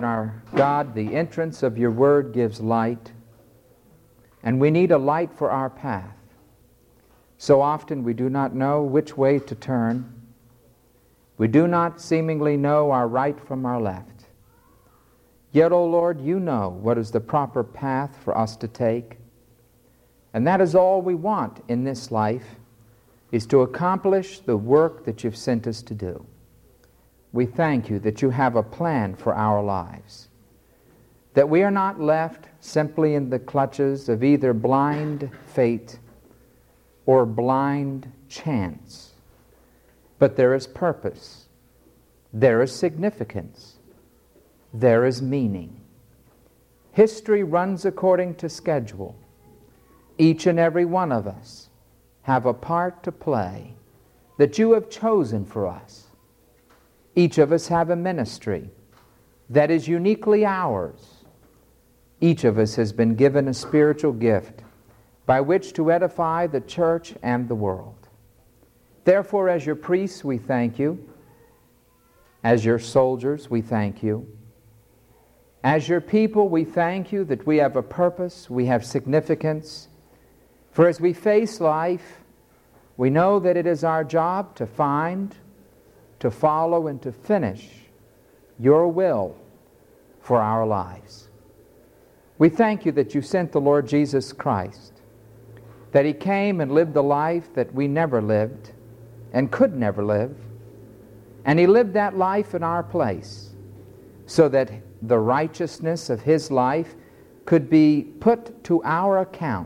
and our God, the entrance of your word gives light, and we need a light for our path. So often we do not know which way to turn. We do not seemingly know our right from our left. Yet, O Lord, you know what is the proper path for us to take. And that is all we want in this life, is to accomplish the work that you've sent us to do. We thank you that you have a plan for our lives, that we are not left simply in the clutches of either blind fate or blind chance, but there is purpose, there is significance, there is meaning. History runs according to schedule. Each and every one of us have a part to play that you have chosen for us. Each of us have a ministry that is uniquely ours. Each of us has been given a spiritual gift by which to edify the church and the world. Therefore, as your priests, we thank you. As your soldiers, we thank you. As your people, we thank you that we have a purpose, we have significance. For as we face life, we know that it is our job to find, to follow, and to finish your will for our lives. We thank you that you sent the Lord Jesus Christ, that he came and lived the life that we never lived and could never live, and he lived that life in our place so that the righteousness of his life could be put to our account,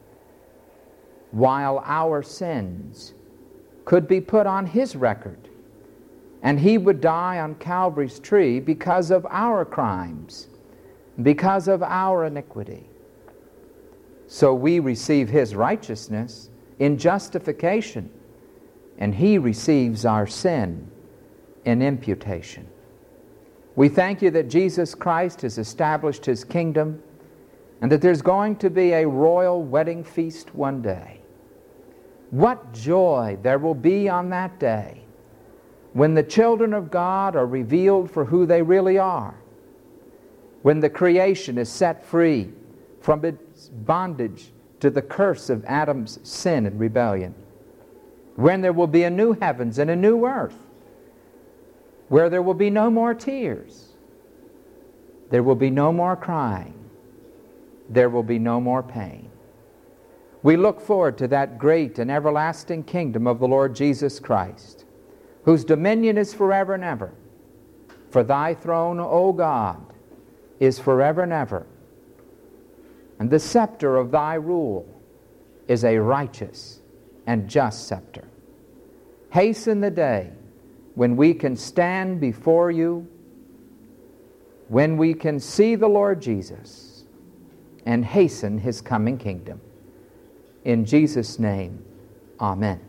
while our sins could be put on his record, and he would die on Calvary's tree because of our crimes, because of our iniquity. So we receive his righteousness in justification, and he receives our sin in imputation. We thank you that Jesus Christ has established his kingdom, and that there's going to be a royal wedding feast one day. What joy there will be on that day when the children of God are revealed for who they really are, when the creation is set free from its bondage to the curse of Adam's sin and rebellion, when there will be a new heavens and a new earth, where there will be no more tears, there will be no more crying, there will be no more pain. We look forward to that great and everlasting kingdom of the Lord Jesus Christ, whose dominion is forever and ever. For thy throne, O God, is forever and ever, and the scepter of thy rule is a righteous and just scepter. Hasten the day when we can stand before you, when we can see the Lord Jesus and hasten his coming kingdom. In Jesus' name, amen.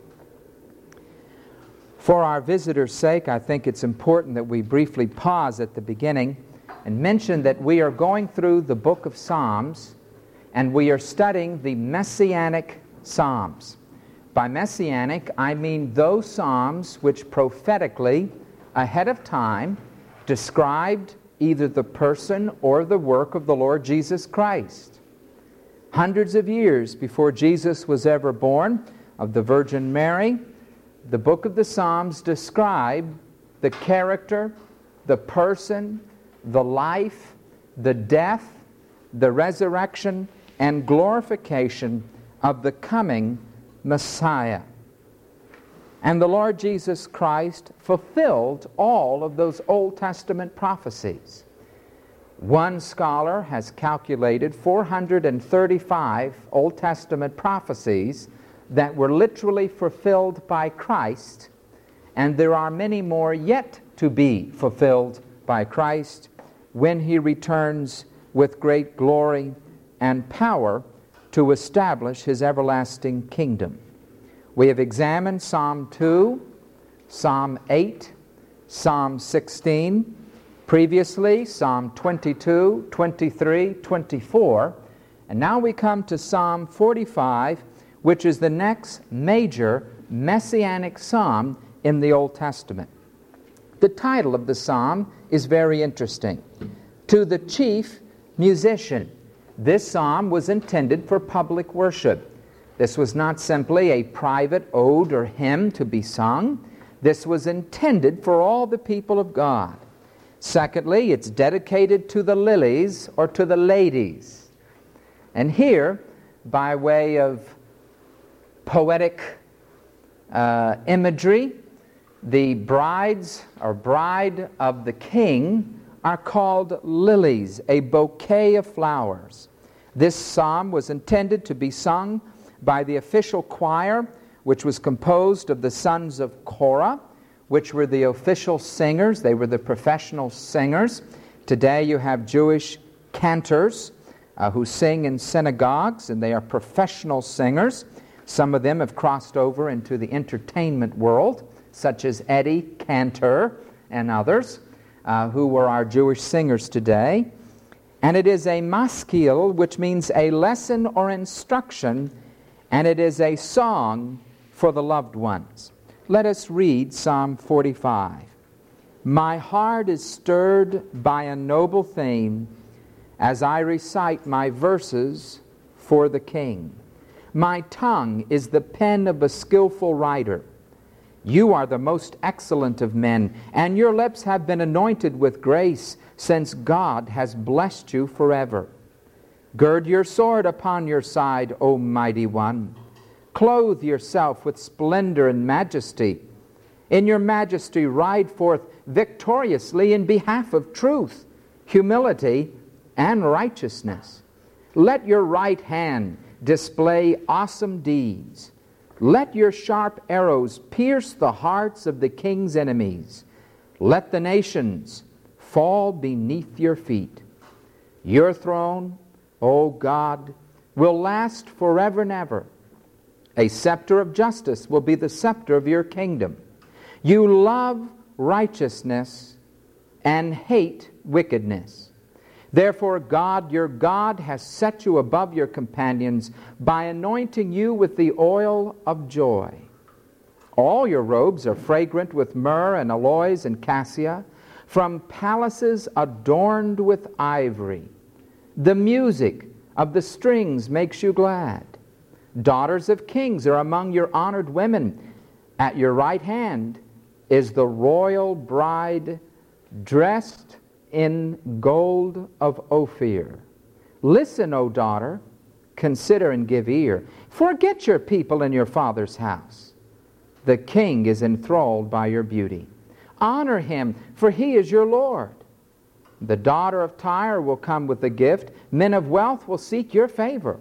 For our visitors' sake, I think it's important that we briefly pause at the beginning and mention that we are going through the book of Psalms, and we are studying the Messianic Psalms. By Messianic, I mean those Psalms which prophetically, ahead of time, described either the person or the work of the Lord Jesus Christ. Hundreds of years before Jesus was ever born of the Virgin Mary, the book of the Psalms describe the character, the person, the life, the death, the resurrection, and glorification of the coming Messiah. And the Lord Jesus Christ fulfilled all of those Old Testament prophecies. One scholar has calculated 435 Old Testament prophecies that were literally fulfilled by Christ, and there are many more yet to be fulfilled by Christ when he returns with great glory and power to establish his everlasting kingdom. We have examined Psalm 2, Psalm 8, Psalm 16, previously Psalm 22, 23, 24, and now we come to Psalm 45, which is the next major messianic psalm in the Old Testament. The title of the psalm is very interesting. To the chief musician. This psalm was intended for public worship. This was not simply a private ode or hymn to be sung. This was intended for all the people of God. Secondly, it's dedicated to the lilies or to the ladies. And here, by way of poetic imagery, the brides or bride of the king are called lilies, a bouquet of flowers. This psalm was intended to be sung by the official choir, which was composed of the sons of Korah, which were the official singers. They were the professional singers. Today you have Jewish cantors who sing in synagogues, and they are professional singers. Some of them have crossed over into the entertainment world, such as Eddie Cantor and others, who were our Jewish singers today. And it is a maskil, which means a lesson or instruction, and it is a song for the loved ones. Let us read Psalm 45. My heart is stirred by a noble theme as I recite my verses for the King. My tongue is the pen of a skillful writer. You are the most excellent of men, and your lips have been anointed with grace, since God has blessed you forever. Gird your sword upon your side, O mighty one. Clothe yourself with splendor and majesty. In your majesty ride forth victoriously in behalf of truth, humility, and righteousness. Let your right hand display awesome deeds. Let your sharp arrows pierce the hearts of the king's enemies. Let the nations fall beneath your feet. Your throne, O God, will last forever and ever. A scepter of justice will be the scepter of your kingdom. You love righteousness and hate wickedness. Therefore, God, your God, has set you above your companions by anointing you with the oil of joy. All your robes are fragrant with myrrh and aloes and cassia, from palaces adorned with ivory. The music of the strings makes you glad. Daughters of kings are among your honored women. At your right hand is the royal bride dressed in gold of Ophir. Listen, O daughter, consider and give ear. Forget your people and your father's house. The king is enthralled by your beauty. Honor him, for he is your Lord. The daughter of Tyre will come with a gift. Men of wealth will seek your favor.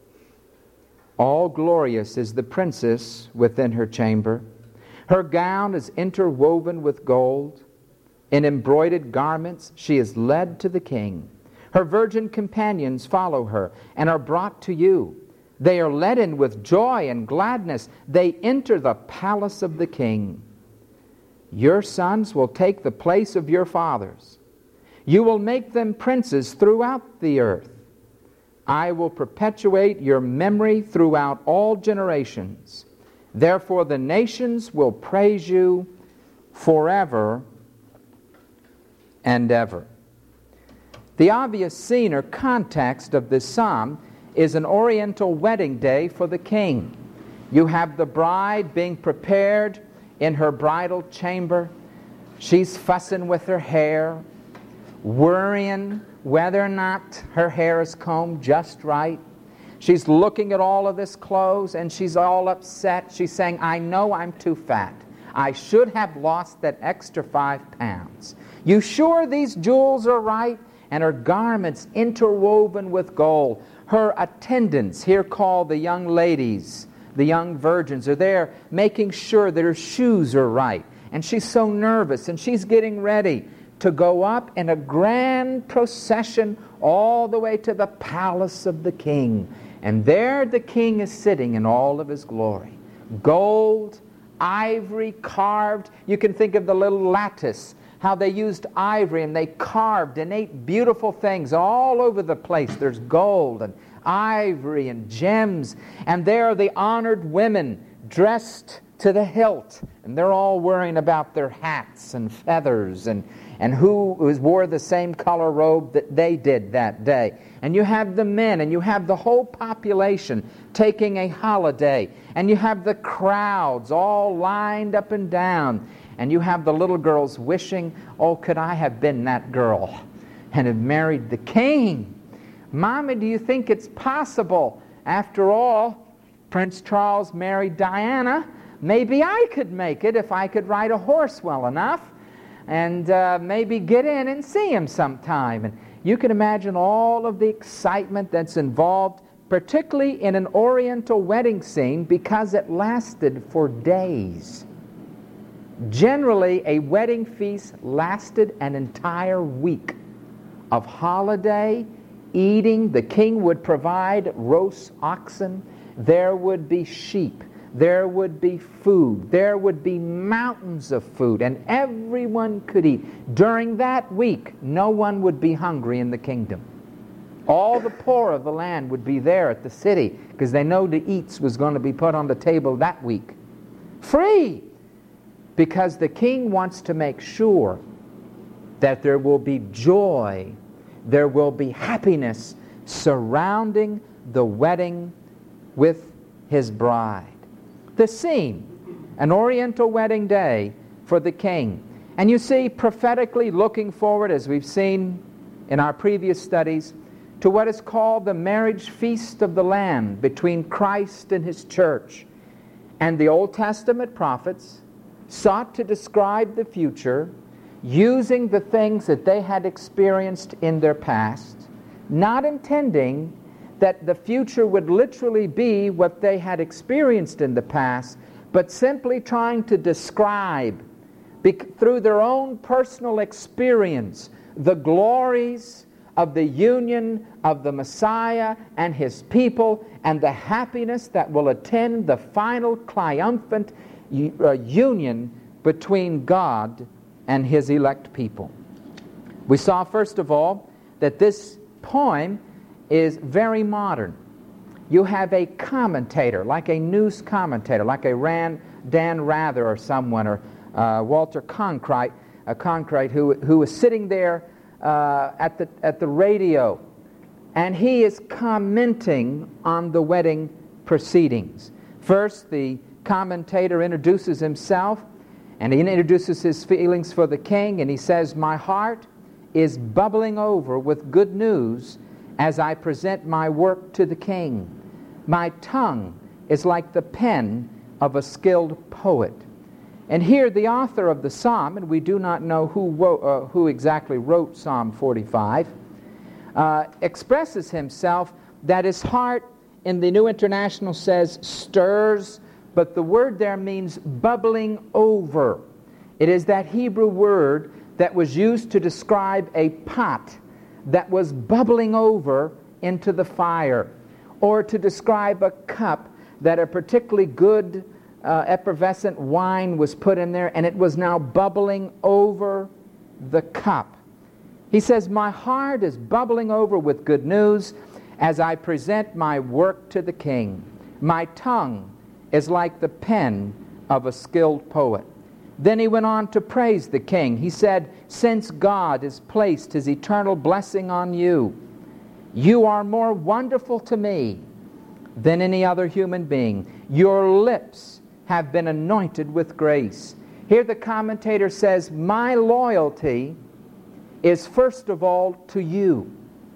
All glorious is the princess within her chamber. Her gown is interwoven with gold. In embroidered garments she is led to the king. Her virgin companions follow her and are brought to you. They are led in with joy and gladness. They enter the palace of the king. Your sons will take the place of your fathers. You will make them princes throughout the earth. I will perpetuate your memory throughout all generations. Therefore the nations will praise you forever and ever. The obvious scene or context of this psalm is an oriental wedding day for the king. You have the bride being prepared in her bridal chamber. She's fussing with her hair, worrying whether or not her hair is combed just right. She's looking at all of this clothes and she's all upset. She's saying, I know I'm too fat. I should have lost that extra 5 pounds. You sure these jewels are right? And her garments interwoven with gold. Her attendants, here called the young ladies, the young virgins, are there making sure that her shoes are right. And she's so nervous, and she's getting ready to go up in a grand procession all the way to the palace of the king. And there the king is sitting in all of his glory. Gold, ivory, carved. You can think of the little lattice, how they used ivory and they carved and ate beautiful things all over the place. There's gold and ivory and gems. And there are the honored women dressed to the hilt, and they're all worrying about their hats and feathers and who wore the same color robe that they did that day. And you have the men, and you have the whole population taking a holiday, and you have the crowds all lined up and down, and you have the little girls wishing, oh, could I have been that girl and have married the king? Mommy, do you think it's possible? After all, Prince Charles married Diana. Maybe I could make it if I could ride a horse well enough, and maybe get in and see him sometime. And you can imagine all of the excitement that's involved, particularly in an Oriental wedding scene, because it lasted for days. Generally, a wedding feast lasted an entire week of holiday, eating. The king would provide roast oxen. There would be sheep. There would be food. There would be mountains of food, and everyone could eat. During that week, no one would be hungry in the kingdom. All the poor of the land would be there at the city because they know the eats was going to be put on the table that week. Free! Because the king wants to make sure that there will be joy, there will be happiness surrounding the wedding with his bride. The scene, an Oriental wedding day for the king. And you see, prophetically looking forward, as we've seen in our previous studies, to what is called the marriage feast of the Lamb between Christ and his church. And the Old Testament prophets sought to describe the future using the things that they had experienced in their past, not intending that the future would literally be what they had experienced in the past, but simply trying to describe, through their own personal experience, the glories of the union of the Messiah and his people, and the happiness that will attend the final triumphant union between God and his elect people. We saw, first of all, that this poem is very modern. You have a commentator, like a news commentator, like a Dan Rather or someone, or Walter Cronkite, who is sitting there at the radio, and he is commenting on the wedding proceedings. First, the commentator introduces himself, and he introduces his feelings for the king, and he says, "My heart is bubbling over with good news as I present my work to the king. My tongue is like the pen of a skilled poet." And here the author of the psalm, and we do not know who exactly wrote Psalm 45, expresses himself that his heart, in the New International says stirs, but the word there means bubbling over. It is that Hebrew word that was used to describe a pot that was bubbling over into the fire, or to describe a cup that a particularly good effervescent wine was put in there, and it was now bubbling over the cup. He says, "My heart is bubbling over with good news as I present my work to the king. My tongue is like the pen of a skilled poet." Then he went on to praise the king. He said, "Since God has placed his eternal blessing on you, you are more wonderful to me than any other human being. Your lips have been anointed with grace." Here the commentator says, my loyalty is first of all to you.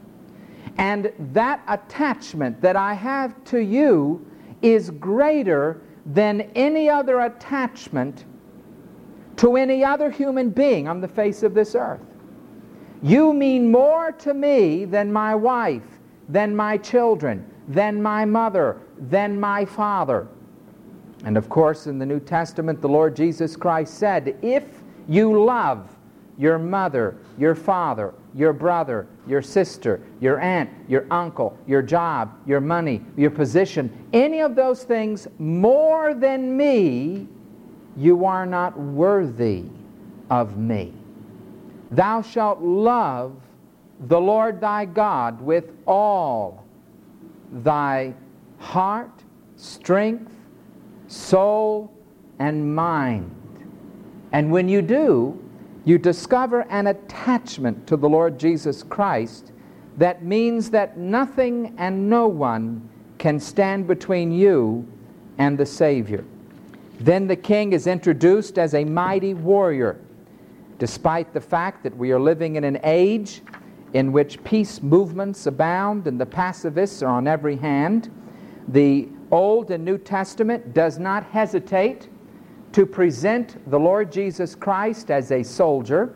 And that attachment that I have to you is greater than any other attachment to any other human being on the face of this earth. You mean more to me than my wife, than my children, than my mother, than my father. And of course, in the New Testament, the Lord Jesus Christ said, if you love your mother, your father, your brother, your sister, your aunt, your uncle, your job, your money, your position, any of those things more than me, you are not worthy of me. Thou shalt love the Lord thy God with all thy heart, strength, soul, and mind. And when you do, you discover an attachment to the Lord Jesus Christ that means that nothing and no one can stand between you and the Savior. Then the king is introduced as a mighty warrior. Despite the fact that we are living in an age in which peace movements abound and the pacifists are on every hand, the Old and New Testament does not hesitate to present the Lord Jesus Christ as a soldier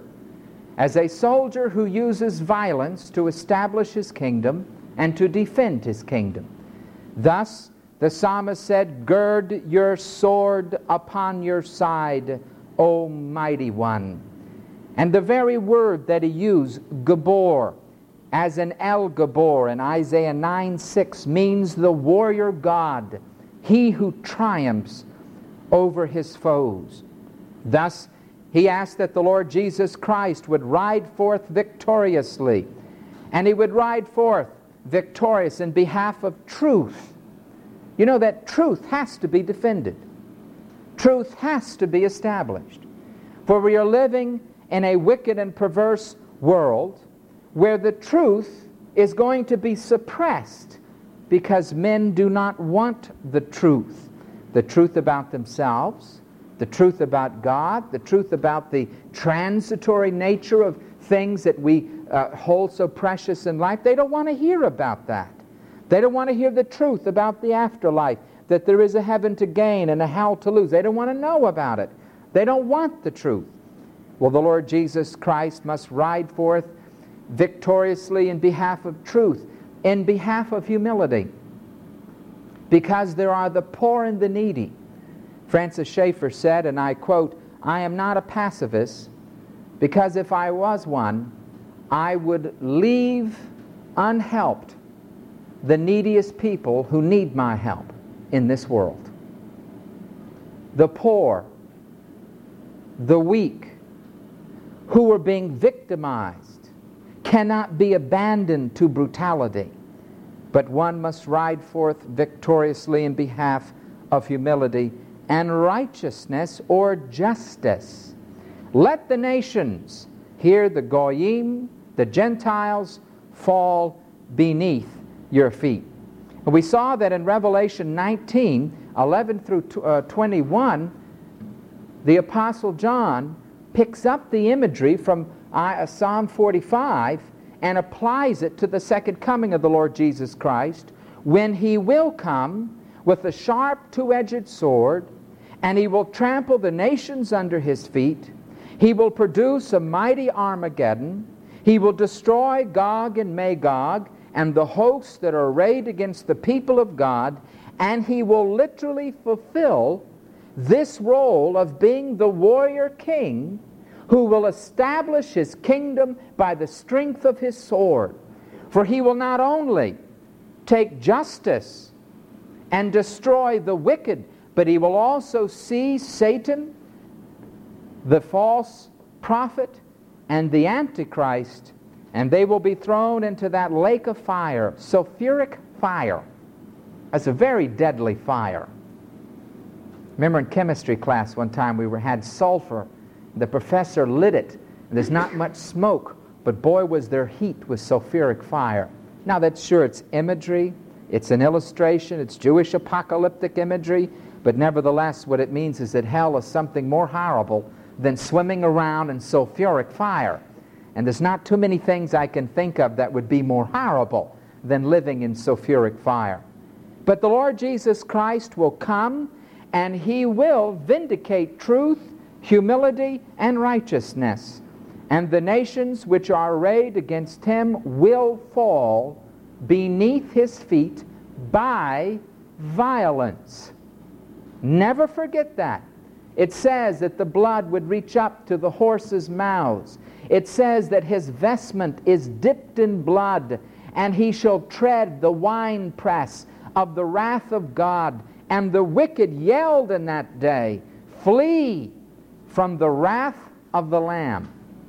who uses violence to establish his kingdom and to defend his kingdom. Thus, the psalmist said, "Gird your sword upon your side, O mighty one." And the very word that he used, Gabor, as in El Gabor in Isaiah 9:6, means the warrior God, he who triumphs over his foes. Thus, he asked that the Lord Jesus Christ would ride forth victoriously, and he would ride forth victorious in behalf of truth. You know that truth has to be defended. Truth has to be established. For we are living in a wicked and perverse world where the truth is going to be suppressed because men do not want the truth about themselves, the truth about God, the truth about the transitory nature of things that we hold so precious in life. They don't want to hear about that. They don't want to hear the truth about the afterlife, that there is a heaven to gain and a hell to lose. They don't want to know about it. They don't want the truth. Well, the Lord Jesus Christ must ride forth victoriously in behalf of truth, in behalf of humility, because there are the poor and the needy. Francis Schaeffer said, and I quote, "I am not a pacifist, because if I was one, I would leave unhelped the neediest people who need my help in this world. The poor, the weak, who are being victimized, cannot be abandoned to brutality, but one must ride forth victoriously in behalf of humility and righteousness or justice. Let the nations, here the Goyim, the Gentiles, fall beneath your feet." And we saw that in Revelation 19:11 through 21, the Apostle John picks up the imagery from Psalm 45 and applies it to the second coming of the Lord Jesus Christ, when he will come with a sharp two-edged sword, and he will trample the nations under his feet. He will produce a mighty Armageddon. He will destroy Gog and Magog and the hosts that are arrayed against the people of God, and he will literally fulfill this role of being the warrior king who will establish his kingdom by the strength of his sword. For he will not only take justice and destroy the wicked, but he will also seize Satan, the false prophet, and the Antichrist, and they will be thrown into that lake of fire, sulfuric fire. That's a very deadly fire. Remember in chemistry class one time we had sulfur. The professor lit it, and there's not much smoke, but boy was there heat with sulfuric fire. Now that's sure it's imagery, it's an illustration, it's Jewish apocalyptic imagery, but nevertheless what it means is that hell is something more horrible than swimming around in sulfuric fire. And there's not too many things I can think of that would be more horrible than living in sulfuric fire. But the Lord Jesus Christ will come, and he will vindicate truth, humility, and righteousness. And the nations which are arrayed against him will fall beneath his feet by violence. Never forget that. It says that the blood would reach up to the horses' mouths. It says that his vestment is dipped in blood, and he shall tread the winepress of the wrath of God. And the wicked yelled in that day, "Flee from the wrath of the Lamb."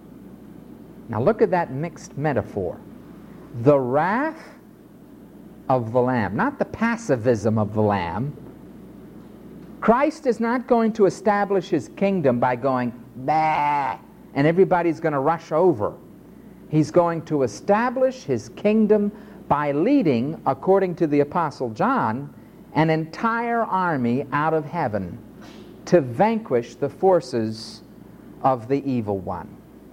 Now look at that mixed metaphor. The wrath of the Lamb, not the pacifism of the Lamb. Christ is not going to establish his kingdom by going, bah, and everybody's going to rush over. He's going to establish his kingdom by leading, according to the Apostle John, an entire army out of heaven to vanquish the forces of the evil one.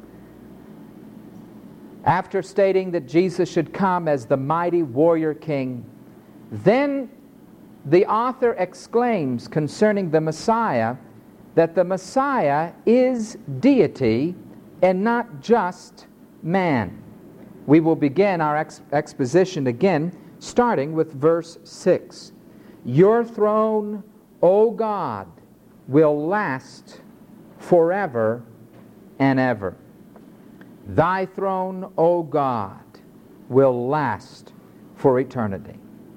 After stating that Jesus should come as the mighty warrior king, then the author exclaims concerning the Messiah that the Messiah is deity and not just man. We will begin our exposition again, starting with verse 6. Your throne, O God, will last forever and ever. Thy throne, O God, will last for eternity.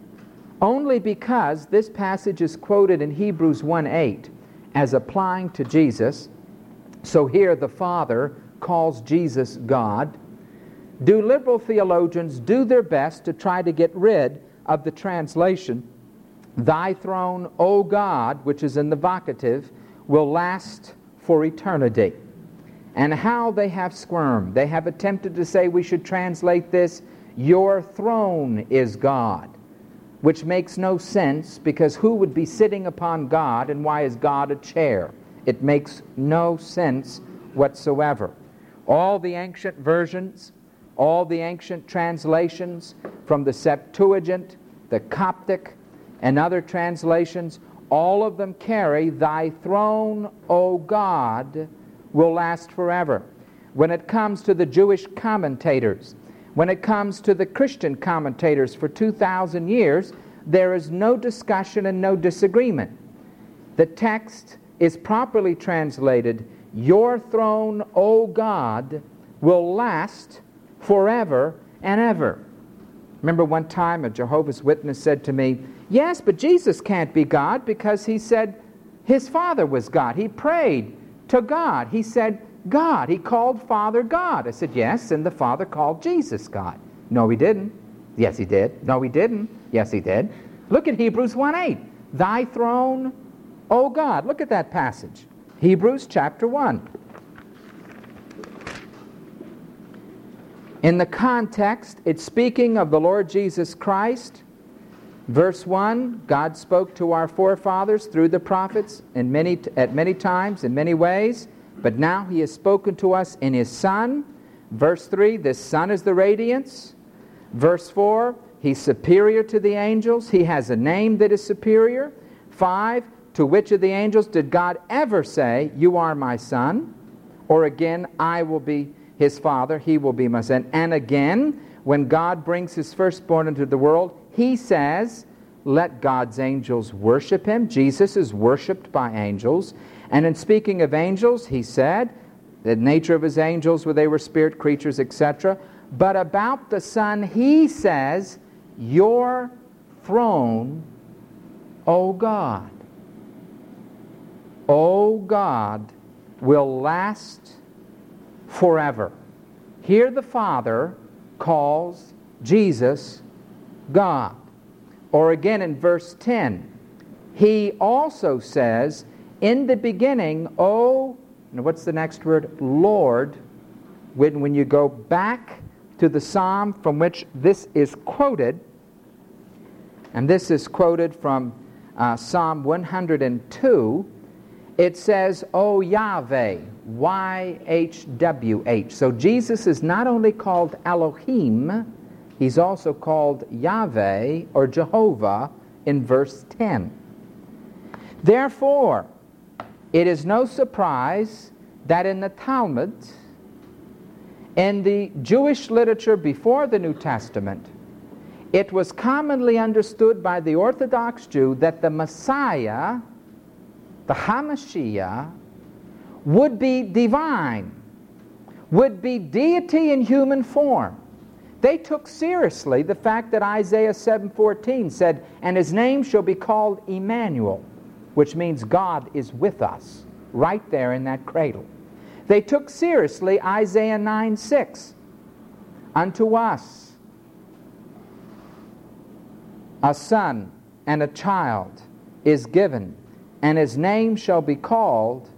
Only because this passage is quoted in Hebrews 1:8 as applying to Jesus, so here the Father calls Jesus God, do liberal theologians do their best to try to get rid of the translation, Thy throne, O God, which is in the vocative, will last for eternity. And how they have squirmed. They have attempted to say we should translate this, Your throne is God, which makes no sense, because who would be sitting upon God, and why is God a chair? It makes no sense whatsoever. All the ancient versions, all the ancient translations from the Septuagint, the Coptic, and other translations, all of them carry, Thy throne, O God, will last forever. When it comes to the Jewish commentators, when it comes to the Christian commentators for 2,000 years, there is no discussion and no disagreement. The text is properly translated, Your throne, O God, will last forever and ever. Remember one time a Jehovah's Witness said to me, yes, but Jesus can't be God because he said his Father was God. He prayed to God. He said God. He called Father God. I said, yes, and the Father called Jesus God. No, he didn't. Yes, he did. No, he didn't. Yes, he did. Look at Hebrews 1:8. Thy throne, O God. Look at that passage. Hebrews chapter 1. In the context, it's speaking of the Lord Jesus Christ. Verse 1, God spoke to our forefathers through the prophets at many times, in many ways, but now he has spoken to us in his Son. Verse 3, this Son is the radiance. Verse 4, he's superior to the angels. He has a name that is superior. 5, to which of the angels did God ever say, You are my Son? Or again, I will be his Father, he will be my Son. And again, when God brings his firstborn into the world, he says, let God's angels worship him. Jesus is worshipped by angels. And in speaking of angels, he said, the nature of his angels, where they were spirit creatures, etc. But about the Son, he says, Your throne, O God. O God, will last forever. Here the Father calls Jesus God. Or again in verse 10, he also says, in the beginning, now what's the next word? Lord. When you go back to the psalm from which this is quoted, and this is quoted from Psalm 102, it says, O Yahweh, Y-H-W-H. So Jesus is not only called Elohim, he's also called Yahweh or Jehovah in verse 10. Therefore, it is no surprise that in the Talmud, in the Jewish literature before the New Testament, it was commonly understood by the Orthodox Jew that the Messiah, the HaMashiach, would be divine, would be deity in human form. They took seriously the fact that Isaiah 7:14 said, and his name shall be called Emmanuel, which means God is with us, right there in that cradle. They took seriously Isaiah 9:6, unto us a son and a child is given, and his name shall be called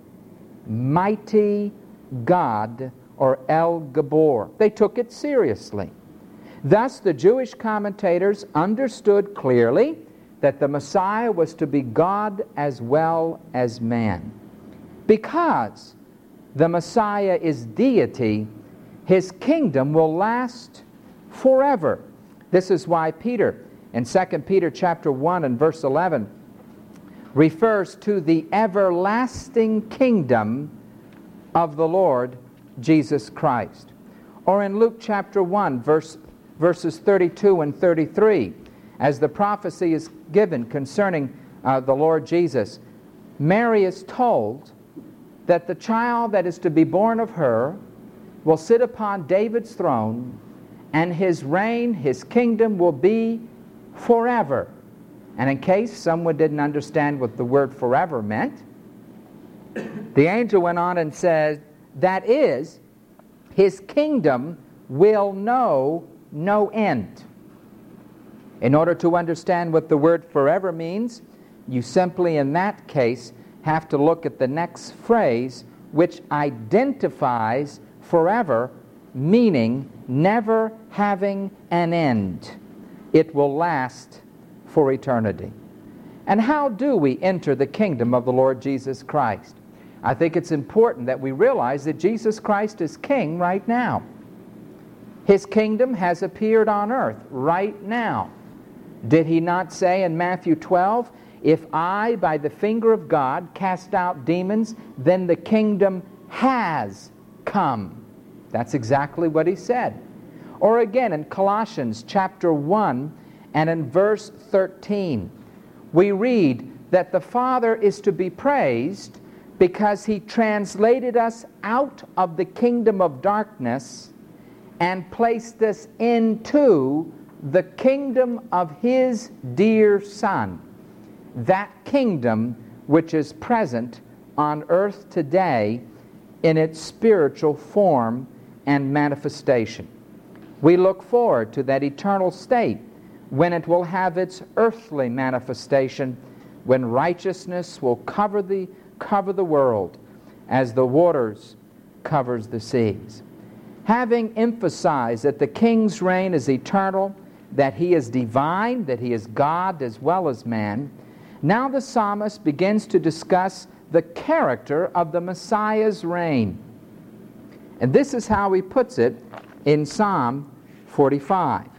Mighty God, or El Gabor. They took it seriously. Thus, the Jewish commentators understood clearly that the Messiah was to be God as well as man. Because the Messiah is deity, his kingdom will last forever. This is why Peter, in 2 Peter chapter 1 and verse 11, refers to the everlasting kingdom of the Lord Jesus Christ. Or in Luke chapter 1, verses 32 and 33, as the prophecy is given concerning the Lord Jesus, Mary is told that the child that is to be born of her will sit upon David's throne, and his reign, his kingdom will be forever. And in case someone didn't understand what the word forever meant, the angel went on and said, that is, his kingdom will know no end. In order to understand what the word forever means, you simply in that case have to look at the next phrase, which identifies forever, meaning never having an end. It will last for eternity. And how do we enter the kingdom of the Lord Jesus Christ? I think it's important that we realize that Jesus Christ is king right now. His kingdom has appeared on earth right now. Did he not say in Matthew 12, if I, by the finger of God, cast out demons, then the kingdom has come. That's exactly what he said. Or again in Colossians chapter 1 and in verse 13, we read that the Father is to be praised because he translated us out of the kingdom of darkness and placed us into the kingdom of his dear Son, that kingdom which is present on earth today in its spiritual form and manifestation. We look forward to that eternal state when it will have its earthly manifestation, when righteousness will cover the world as the waters covers the seas. Having emphasized that the king's reign is eternal, that he is divine, that he is God as well as man, now the psalmist begins to discuss the character of the Messiah's reign. And this is how he puts it in Psalm 45.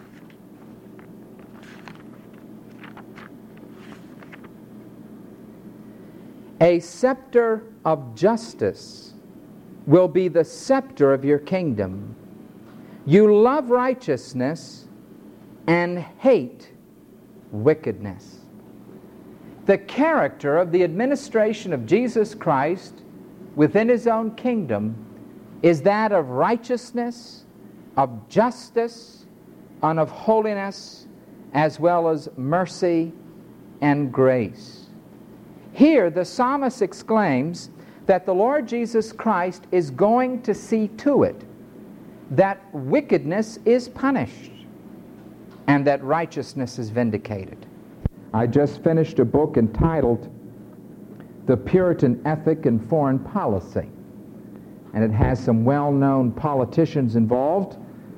A scepter of justice will be the scepter of your kingdom. You love righteousness and hate wickedness. The character of the administration of Jesus Christ within his own kingdom is that of righteousness, of justice, and of holiness, as well as mercy and grace. Here the psalmist exclaims that the Lord Jesus Christ is going to see to it that wickedness is punished and that righteousness is vindicated. I just finished a book entitled The Puritan Ethic in Foreign Policy, and it has some well-known politicians involved,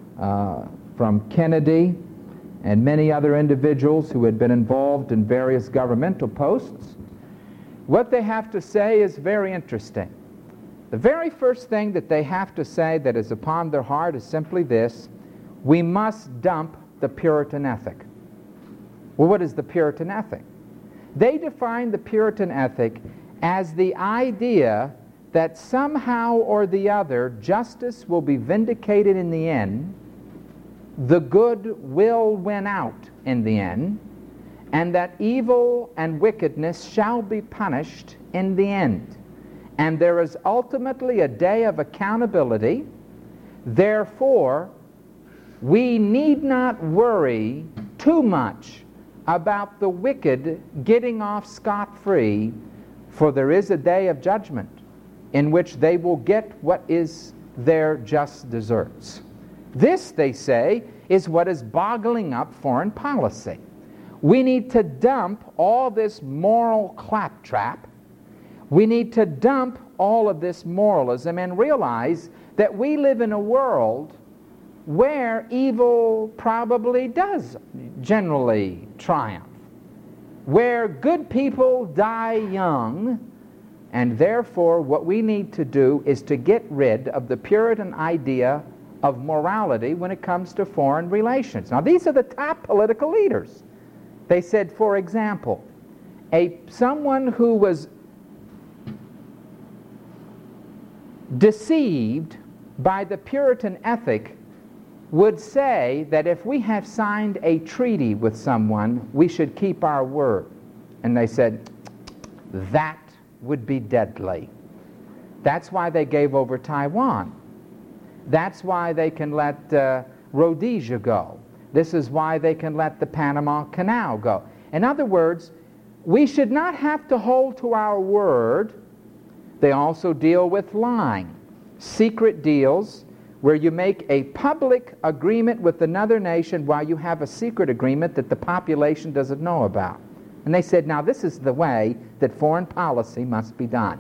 from Kennedy and many other individuals who had been involved in various governmental posts. What they have to say is very interesting. The very first thing that they have to say that is upon their heart is simply this: we must dump the Puritan ethic. Well, what is the Puritan ethic? They define the Puritan ethic as the idea that somehow or the other justice will be vindicated in the end, the good will win out in the end, and that evil and wickedness shall be punished in the end. And there is ultimately a day of accountability. Therefore, we need not worry too much about the wicked getting off scot-free, for there is a day of judgment in which they will get what is their just deserts. This, they say, is what is boggling up foreign policy. We need to dump all this moral claptrap. We need to dump all of this moralism and realize that we live in a world where evil probably does generally triumph, where good people die young, and therefore what we need to do is to get rid of the Puritan idea of morality when it comes to foreign relations. Now, these are the top political leaders. They said, for example, someone who was deceived by the Puritan ethic would say that if we have signed a treaty with someone, we should keep our word. And they said, that would be deadly. That's why they gave over Taiwan. That's why they can let Rhodesia go. This is why they can let the Panama Canal go. In other words, we should not have to hold to our word. They also deal with lying. Secret deals where you make a public agreement with another nation while you have a secret agreement that the population doesn't know about. And they said, now this is the way that foreign policy must be done.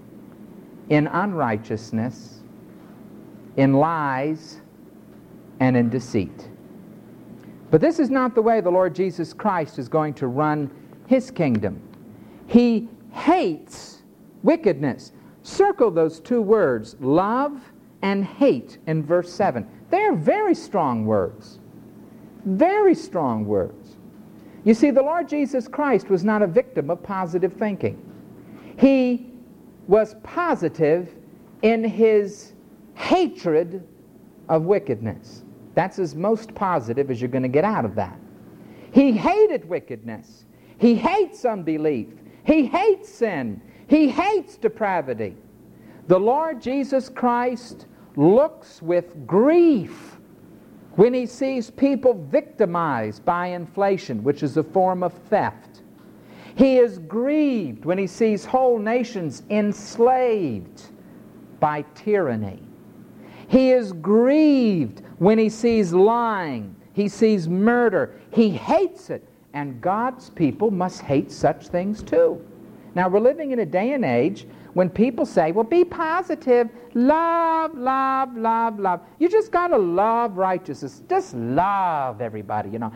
In unrighteousness, in lies, and in deceit. But this is not the way the Lord Jesus Christ is going to run His kingdom. He hates wickedness. Circle those two words, love and hate, in verse 7. They are very strong words. Very strong words. You see, the Lord Jesus Christ was not a victim of positive thinking. He was positive in His hatred of wickedness. That's as most positive as you're going to get out of that. He hated wickedness. He hates unbelief. He hates sin. He hates depravity. The Lord Jesus Christ looks with grief when He sees people victimized by inflation, which is a form of theft. He is grieved when He sees whole nations enslaved by tyranny. He is grieved when He sees lying. He sees murder. He hates it. And God's people must hate such things too. Now, we're living in a day and age when people say, well, be positive, love, love, love, love. You just got to love righteousness. Just love everybody, you know.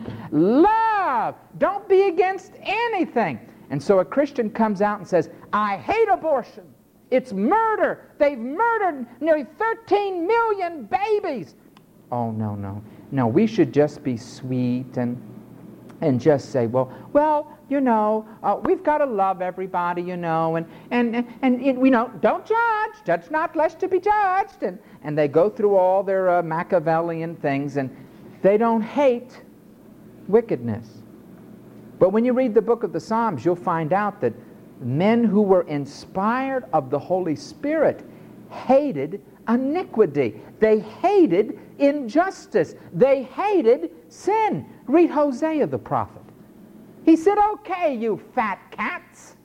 Love. Don't be against anything. And so a Christian comes out and says, I hate abortion. It's murder. They've murdered nearly 13 million babies. Oh, no, no. No, we should just be sweet and just say, well, you know, we've got to love everybody, you know, and you know, don't judge not lest you be judged, and they go through all their Machiavellian things, and they don't hate wickedness. But when you read the book of the Psalms, you'll find out that men who were inspired of the Holy Spirit hated iniquity. They hated injustice. They hated sin. Read Hosea the prophet. He said, okay, you fat cats,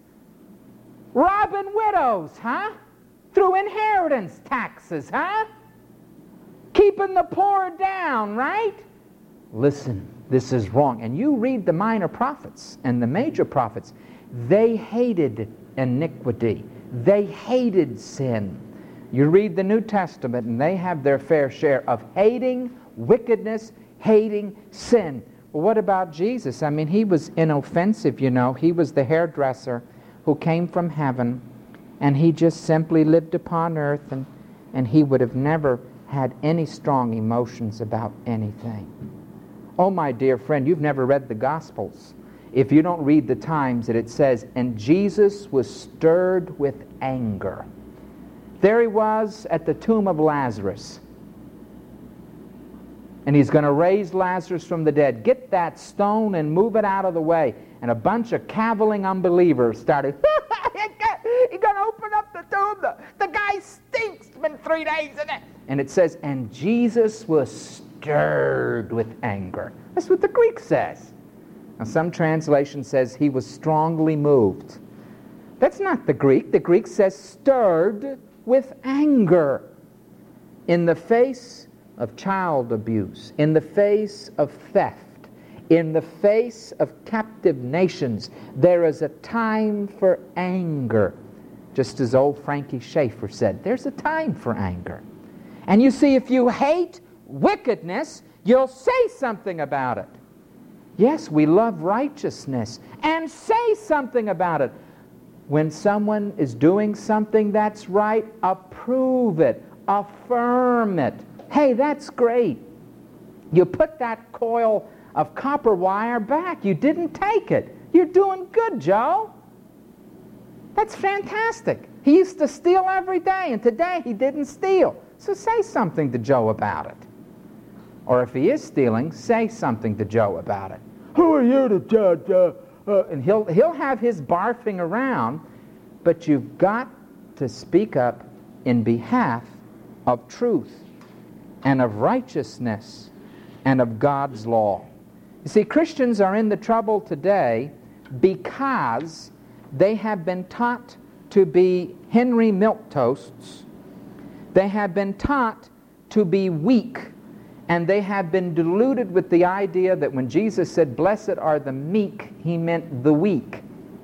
robbing widows, huh? Through inheritance taxes, huh? Keeping the poor down, right? Listen, this is wrong. And you read the minor prophets and the major prophets. They hated iniquity. They hated sin. You read the New Testament and they have their fair share of hating wickedness, hating sin. Well, what about Jesus? I mean, He was inoffensive, you know. He was the hairdresser who came from heaven, and He just simply lived upon earth, and He would have never had any strong emotions about anything. Oh, my dear friend, you've never read the Gospels. If you don't read the times that it says, and Jesus was stirred with anger. There He was at the tomb of Lazarus. And He's going to raise Lazarus from the dead. Get that stone and move it out of the way. And a bunch of cavilling unbelievers started, He's going to open up the tomb. The guy stinks. It's been 3 days. And it says, and Jesus was stirred with anger. That's what the Greek says. Now, some translation says He was strongly moved. That's not the Greek. The Greek says stirred with anger in the face of child abuse, in the face of theft, In the face of captive nations, there is a time for anger. Just as old Frankie Schaeffer said, there's a time for anger. And you see, if you hate wickedness, you'll say something about it. Yes, we love righteousness, and say something about it. When someone is doing something that's right, approve it, affirm it. Hey, that's great. You put that coil of copper wire back. You didn't take it. You're doing good, Joe. That's fantastic. He used to steal every day, and today he didn't steal. So say something to Joe about it. Or if he is stealing, say something to Joe about it. Who are you to judge? And he'll have his barfing around, but you've got to speak up in behalf of truth and of righteousness and of God's law. You see, Christians are in the trouble today because they have been taught to be Henry Milquetoasts. They have been taught to be weak, and they have been deluded with the idea that when Jesus said, "Blessed are the meek," he meant the weak.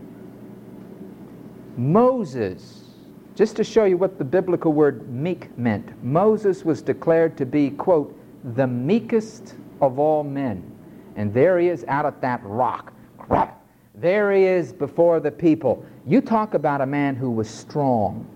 Moses, just to show you what the biblical word meek meant, Moses was declared to be, quote, the meekest of all men. And there he is out at that rock. There he is before the people. You talk about a man who was strong.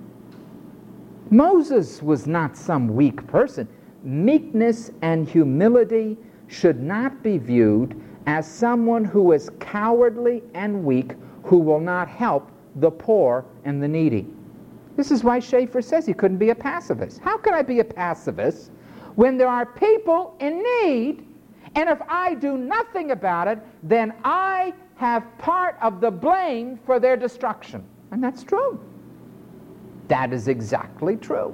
Moses was not some weak person. Meekness and humility should not be viewed as someone who is cowardly and weak, who will not help the poor and the needy. This is why Schaeffer says he couldn't be a pacifist. How can I be a pacifist when there are people in need, and if I do nothing about it, then I have part of the blame for their destruction? And that's true. That is exactly true.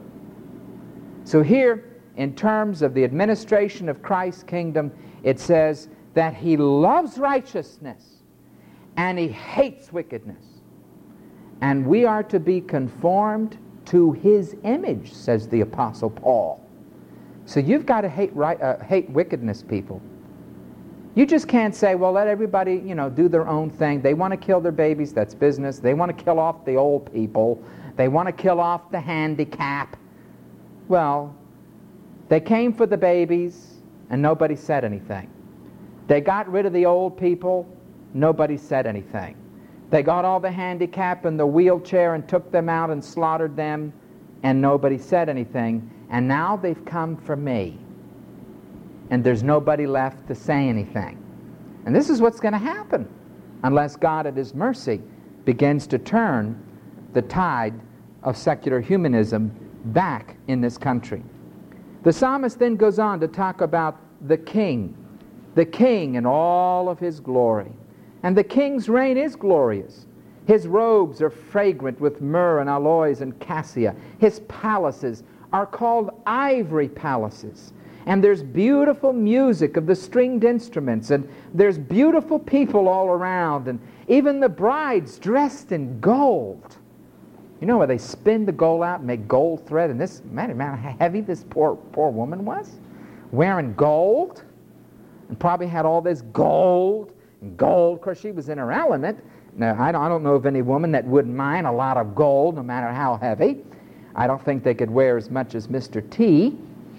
So here, in terms of the administration of Christ's kingdom, it says that he loves righteousness and he hates wickedness. And we are to be conformed to his image, says the Apostle Paul. So you've got to hate wickedness, people. You just can't say, well, let everybody, do their own thing. They want to kill their babies, that's business. They want to kill off the old people. They want to kill off the handicap. Well, they came for the babies, and nobody said anything. They got rid of the old people, nobody said anything. They got all the handicap in the wheelchair and took them out and slaughtered them, and nobody said anything. And now they've come for me, and there's nobody left to say anything. And this is what's going to happen unless God at his mercy begins to turn the tide of secular humanism back in this country. The psalmist then goes on to talk about the king in all of his glory. And the king's reign is glorious. His robes are fragrant with myrrh and aloes and cassia. His palaces are called ivory palaces. And there's beautiful music of the stringed instruments, and there's beautiful people all around, and even the brides dressed in gold. You know where they spin the gold out and make gold thread? And this, man, how heavy this poor woman was, wearing gold, and probably had all this gold. And gold, of course, she was in her element. Now, I don't know of any woman that wouldn't mind a lot of gold, no matter how heavy. I don't think they could wear as much as Mr. T.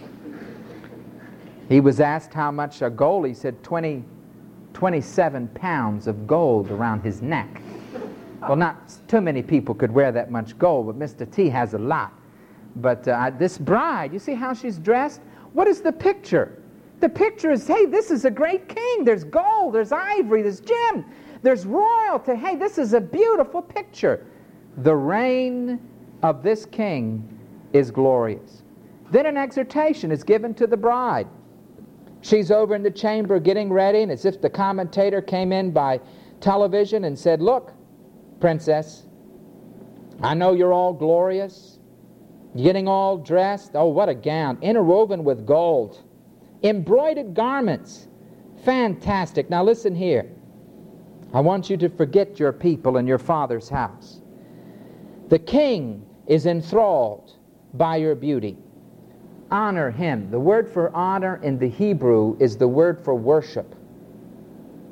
He was asked how much gold. He said 27 pounds of gold around his neck. Well, not too many people could wear that much gold, but Mr. T has a lot. But this bride, you see how she's dressed? What is the picture? The picture is, hey, this is a great king. There's gold, there's ivory, there's gem, there's royalty. Hey, this is a beautiful picture. The reign of this king is glorious. Then an exhortation is given to the bride. She's over in the chamber getting ready, and as if the commentator came in by television and said, look, princess, I know you're all glorious, getting all dressed. Oh, what a gown, interwoven with gold. Embroidered garments. Fantastic. Now listen here. I want you to forget your people and your father's house. The king is enthralled by your beauty. Honor him. The word for honor in the Hebrew is the word for worship.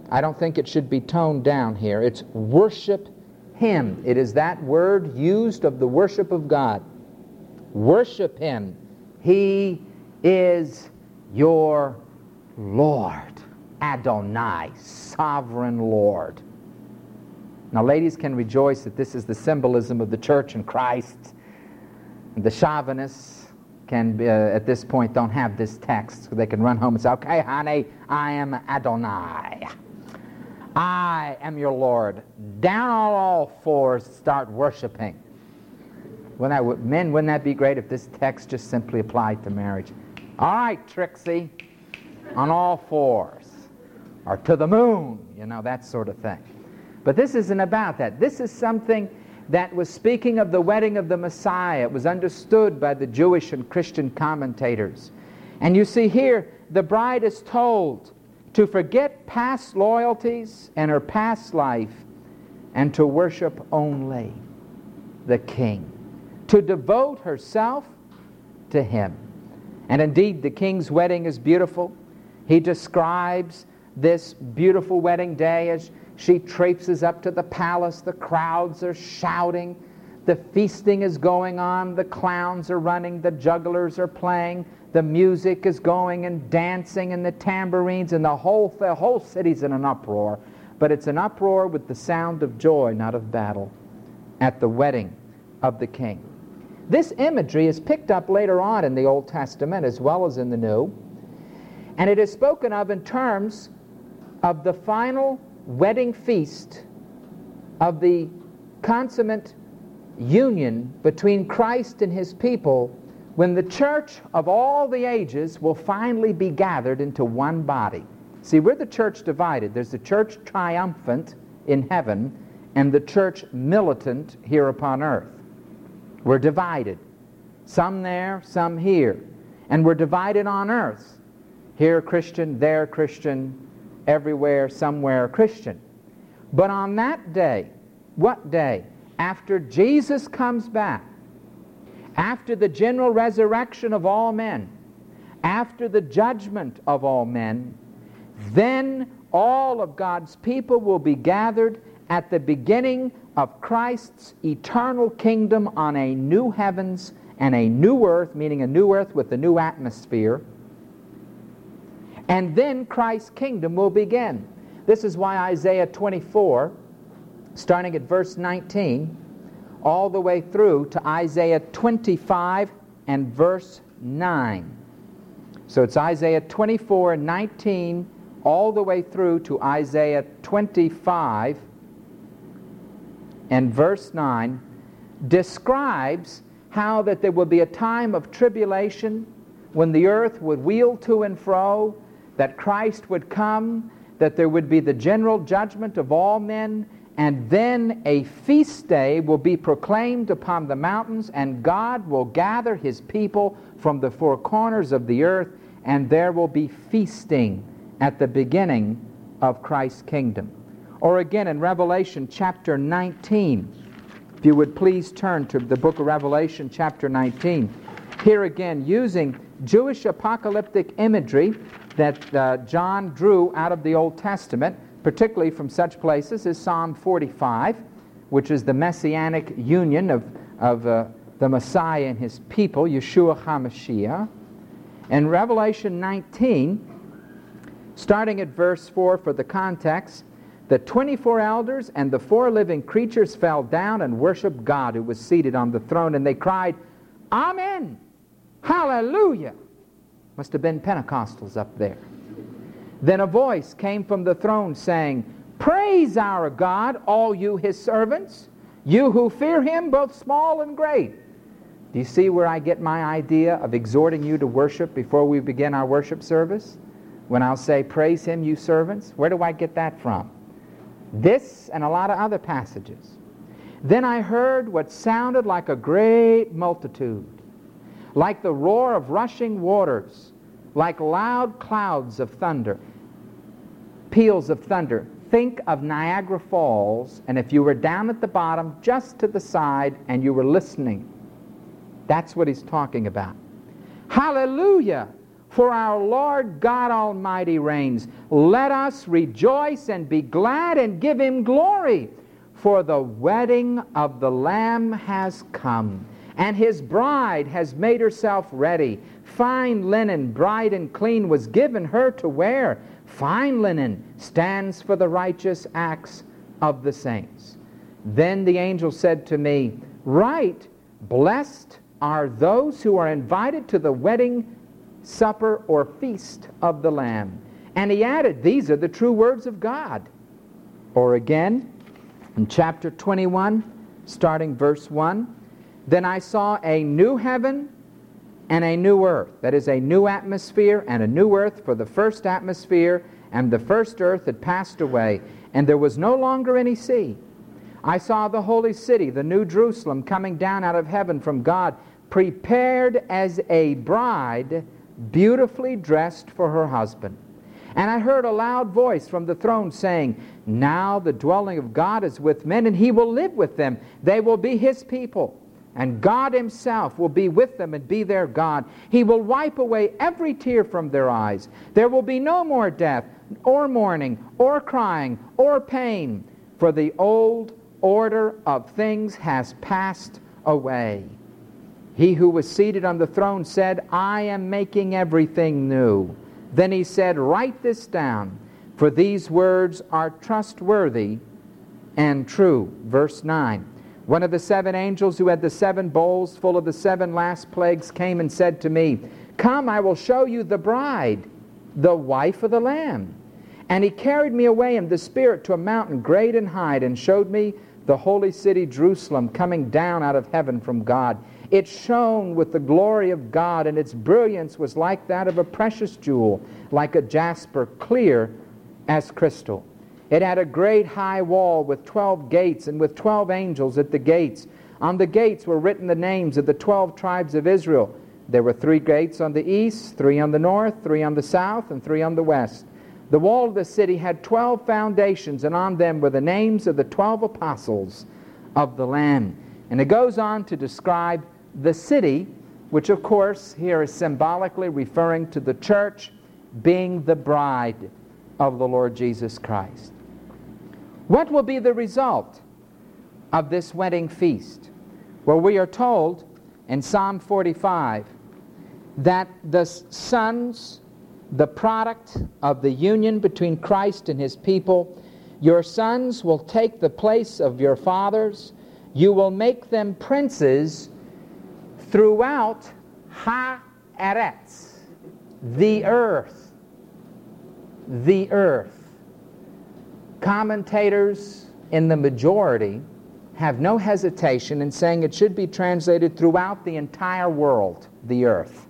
I don't think it should be toned down here. It's worship Him. It is that word used of the worship of God. Worship Him. He is your Lord. Adonai, sovereign Lord. Now, ladies can rejoice that this is the symbolism of the church in Christ. The chauvinists can, at this point, don't have this text. So they can run home and say, okay, honey, I am Adonai. I am your Lord. Down on all fours, start worshiping. Men, wouldn't that be great if this text just simply applied to marriage? All right, Trixie, on all fours. Or to the moon, that sort of thing. But this isn't about that. This is something that was speaking of the wedding of the Messiah. It was understood by the Jewish and Christian commentators. And you see here, the bride is told to forget past loyalties and her past life and to worship only the King. To devote herself to Him. And indeed, the King's wedding is beautiful. He describes this beautiful wedding day as she traipses up to the palace. The crowds are shouting. The feasting is going on. The clowns are running. The jugglers are playing. The music is going and dancing and the tambourines, and the whole city's in an uproar. But it's an uproar with the sound of joy, not of battle, at the wedding of the King. This imagery is picked up later on in the Old Testament as well as in the New. And it is spoken of in terms of the final wedding feast of the consummate union between Christ and His people, when the church of all the ages will finally be gathered into one body. See, we're the church divided. There's the church triumphant in heaven and the church militant here upon earth. We're divided. Some there, some here. And we're divided on earth. Here Christian, there Christian, everywhere, somewhere Christian. But on that day, what day? After Jesus comes back, after the general resurrection of all men, after the judgment of all men, then all of God's people will be gathered at the beginning of Christ's eternal kingdom on a new heavens and a new earth, meaning a new earth with a new atmosphere. And then Christ's kingdom will begin. This is why Isaiah 24, starting at verse 19, all the way through to Isaiah 25 and verse 9. So it's Isaiah 24, 19, all the way through to Isaiah 25 and verse 9, describes how that there will be a time of tribulation when the earth would wheel to and fro, that Christ would come, that there would be the general judgment of all men, and then a feast day will be proclaimed upon the mountains, and God will gather His people from the four corners of the earth, and there will be feasting at the beginning of Christ's kingdom. Or again in Revelation chapter 19, if you would please turn to the book of Revelation chapter 19. Here again, using Jewish apocalyptic imagery that John drew out of the Old Testament, particularly from such places as Psalm 45, which is the messianic union of the Messiah and His people, Yeshua HaMashiach. And Revelation 19, starting at verse 4 for the context, the 24 elders and the 4 living creatures fell down and worshiped God who was seated on the throne, and they cried, Amen! Hallelujah! Must have been Pentecostals up there. Then a voice came from the throne saying, Praise our God, all you His servants, you who fear Him, both small and great. Do you see where I get my idea of exhorting you to worship before we begin our worship service? When I'll say, Praise Him, you servants, where do I get that from? This and a lot of other passages. Then I heard what sounded like a great multitude, like the roar of rushing waters, like loud clouds of thunder, peals of thunder. Think of Niagara Falls, and if you were down at the bottom, just to the side, and you were listening, that's what he's talking about. Hallelujah! For our Lord God Almighty reigns. Let us rejoice and be glad and give him glory. For the wedding of the Lamb has come, and his bride has made herself ready. Fine linen, bright and clean, was given her to wear. Fine linen stands for the righteous acts of the saints. Then the angel said to me, Write, blessed are those who are invited to the wedding supper or feast of the Lamb. And he added, These are the true words of God. Or again, in chapter 21, starting verse 1, Then I saw a new heaven and a new earth. That is, a new atmosphere and a new earth, for the first atmosphere and the first earth had passed away, and there was no longer any sea. I saw the holy city, the new Jerusalem, coming down out of heaven from God, prepared as a bride, beautifully dressed for her husband. And I heard a loud voice from the throne saying, Now the dwelling of God is with men, and he will live with them. They will be his people, and God himself will be with them and be their God. He will wipe away every tear from their eyes. There will be no more death, or mourning, or crying, or pain, for the old order of things has passed away. He who was seated on the throne said, I am making everything new. Then he said, Write this down, for these words are trustworthy and true. Verse 9. One of the 7 angels who had the 7 bowls full of the 7 last plagues came and said to me, Come, I will show you the bride, the wife of the Lamb. And he carried me away in the Spirit to a mountain great and high, and showed me the holy city Jerusalem coming down out of heaven from God. It shone with the glory of God, and its brilliance was like that of a precious jewel, like a jasper, clear as crystal. It had a great high wall with 12 gates, and with 12 angels at the gates. On the gates were written the names of the 12 tribes of Israel. There were 3 gates on the east, 3 on the north, 3 on the south, and 3 on the west. The wall of the city had 12 foundations, and on them were the names of the 12 apostles of the Lamb. And it goes on to describe the city, which of course here is symbolically referring to the church being the bride of the Lord Jesus Christ. What will be the result of this wedding feast? Well, we are told in Psalm 45 that the sons, the product of the union between Christ and his people, your sons will take the place of your fathers. You will make them princes throughout Ha-Eretz, the earth. The earth. Commentators in the majority have no hesitation in saying it should be translated throughout the entire world, the earth,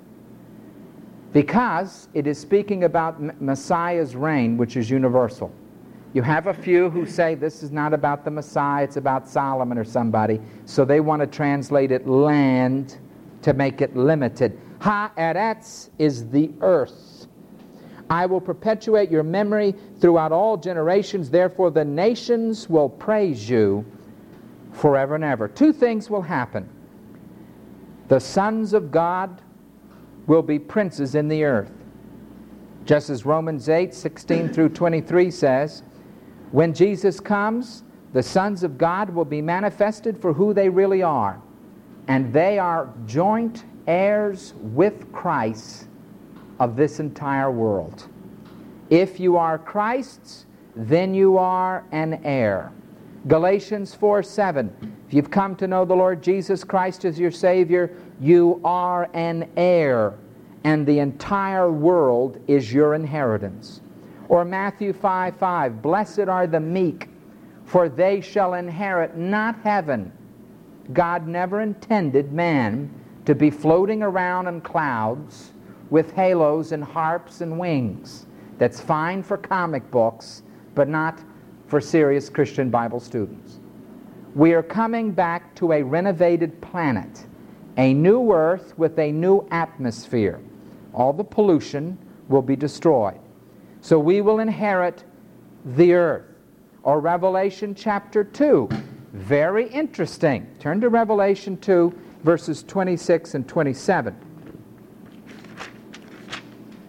because it is speaking about Messiah's reign, which is universal. You have a few who say this is not about the Messiah, it's about Solomon or somebody, so they want to translate it land to make it limited. Ha-Eretz is the earth. I will perpetuate your memory throughout all generations, therefore the nations will praise you forever and ever. 2 things will happen. The sons of God will be princes in the earth. Just as Romans 8:16 through 23 says, when Jesus comes, the sons of God will be manifested for who they really are. And they are joint heirs with Christ of this entire world. If you are Christ's, then you are an heir. Galatians 4:7, if you've come to know the Lord Jesus Christ as your Savior, you are an heir, and the entire world is your inheritance. Or Matthew 5:5, blessed are the meek, for they shall inherit not heaven. God never intended man to be floating around in clouds with halos and harps and wings. That's fine for comic books, but not for serious Christian Bible students. We are coming back to a renovated planet, a new earth with a new atmosphere. All the pollution will be destroyed. So we will inherit the earth. Or Revelation chapter 2. Very interesting. Turn to Revelation 2, verses 26 and 27.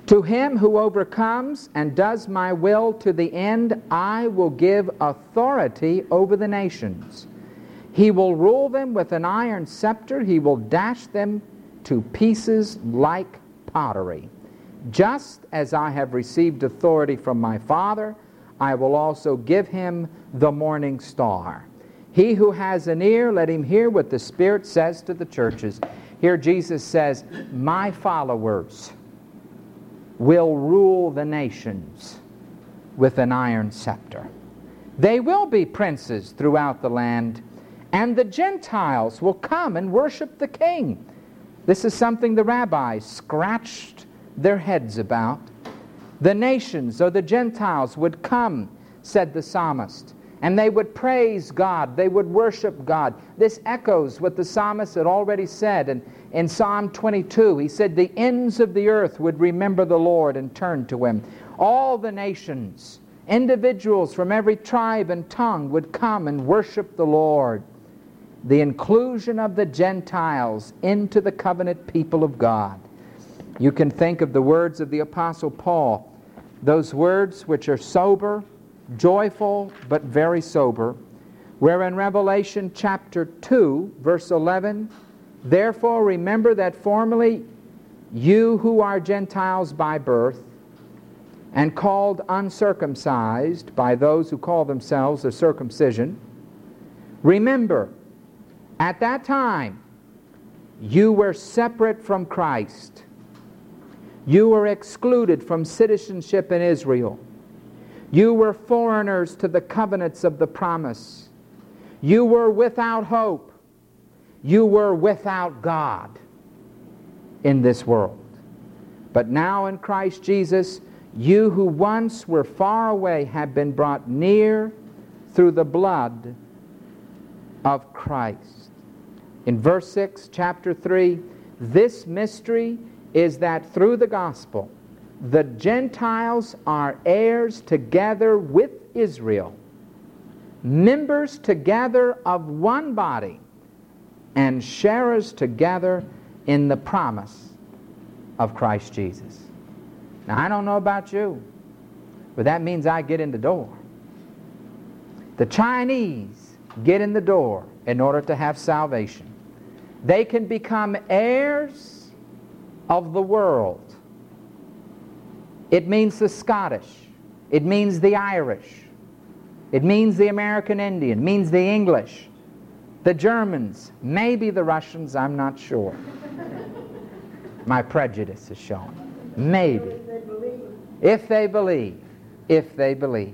To him who overcomes and does my will to the end, I will give authority over the nations. He will rule them with an iron scepter. He will dash them to pieces like pottery. Just as I have received authority from my Father, I will also give him the morning star. He who has an ear, let him hear what the Spirit says to the churches. Here Jesus says, my followers will rule the nations with an iron scepter. They will be princes throughout the land, and the Gentiles will come and worship the King. This is something the rabbis scratched their heads about. The nations or the Gentiles would come, said the psalmist, and they would praise God. They would worship God. This echoes what the psalmist had already said in Psalm 22. He said, the ends of the earth would remember the Lord and turn to him. All the nations, individuals from every tribe and tongue would come and worship the Lord. The inclusion of the Gentiles into the covenant people of God. You can think of the words of the Apostle Paul, those words which are sober, joyful, but very sober, where in Revelation chapter 2, verse 11, therefore remember that formerly you who are Gentiles by birth and called uncircumcised by those who call themselves the circumcision, remember, at that time you were separate from Christ. You were excluded from citizenship in Israel. You were foreigners to the covenants of the promise. You were without hope. You were without God in this world. But now in Christ Jesus, you who once were far away have been brought near through the blood of Christ. In verse 6, chapter 3, this mystery is that through the gospel, the Gentiles are heirs together with Israel, members together of one body, and sharers together in the promise of Christ Jesus. Now, I don't know about you, but that means I get in the door. The Chinese get in the door in order to have salvation. They can become heirs of the world. It means the Scottish. It means the Irish. It means the American Indian. It means the English. The Germans. Maybe the Russians. I'm not sure. My prejudice is showing. Maybe. If they believe. If they believe.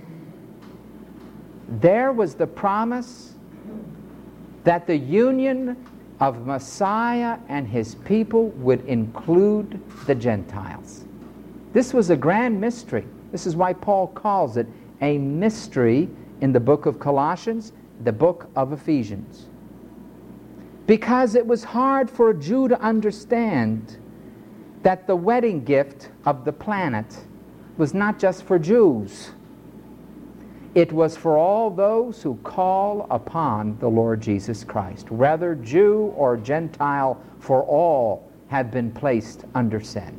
There was the promise that the union of Messiah and his people would include the Gentiles. This was a grand mystery. This is why Paul calls it a mystery in the book of Colossians, the book of Ephesians. Because it was hard for a Jew to understand that the wedding gift of the planet was not just for Jews. It was for all those who call upon the Lord Jesus Christ. Whether Jew or Gentile, for all have been placed under sin.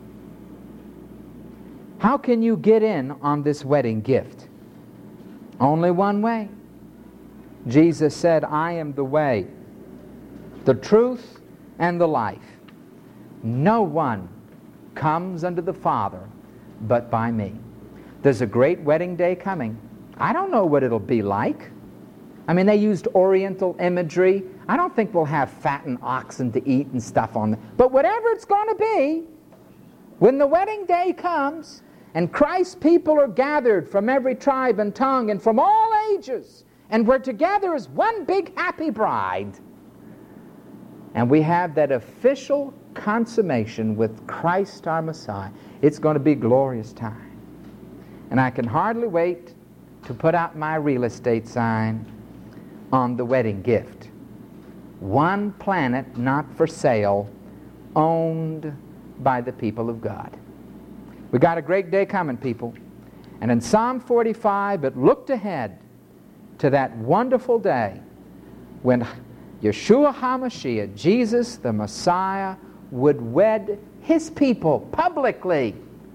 How can you get in on this wedding gift? Only one way. Jesus said, I am the way, the truth, and the life. No one comes unto the Father but by me. There's a great wedding day coming. I don't know what it'll be like. I mean, they used Oriental imagery. I don't think we'll have fattened oxen to eat and stuff on them. But whatever it's going to be, when the wedding day comes and Christ's people are gathered from every tribe and tongue and from all ages, and we're together as one big happy bride, and we have that official consummation with Christ our Messiah, it's going to be a glorious time. And I can hardly wait to put out my real estate sign on the wedding gift. One planet not for sale, owned by the people of God. We got a great day coming, people. And in Psalm 45, it looked ahead to that wonderful day when Yeshua HaMashiach, Jesus the Messiah, would wed his people publicly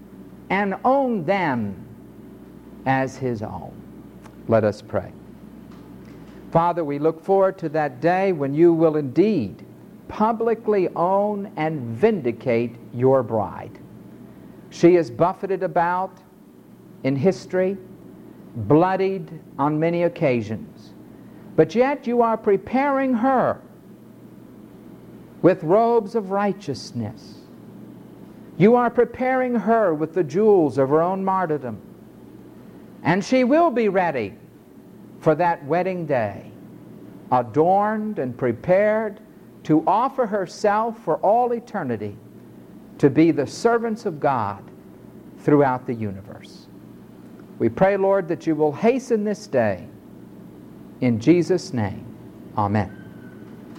and own them as His own. Let us pray. Father, we look forward to that day when you will indeed publicly own and vindicate your bride. She is buffeted about in history, bloodied on many occasions, but yet you are preparing her with robes of righteousness. You are preparing her with the jewels of her own martyrdom, and she will be ready for that wedding day, adorned and prepared to offer herself for all eternity to be the servants of God throughout the universe. We pray, Lord, that you will hasten this day. In Jesus' name, amen.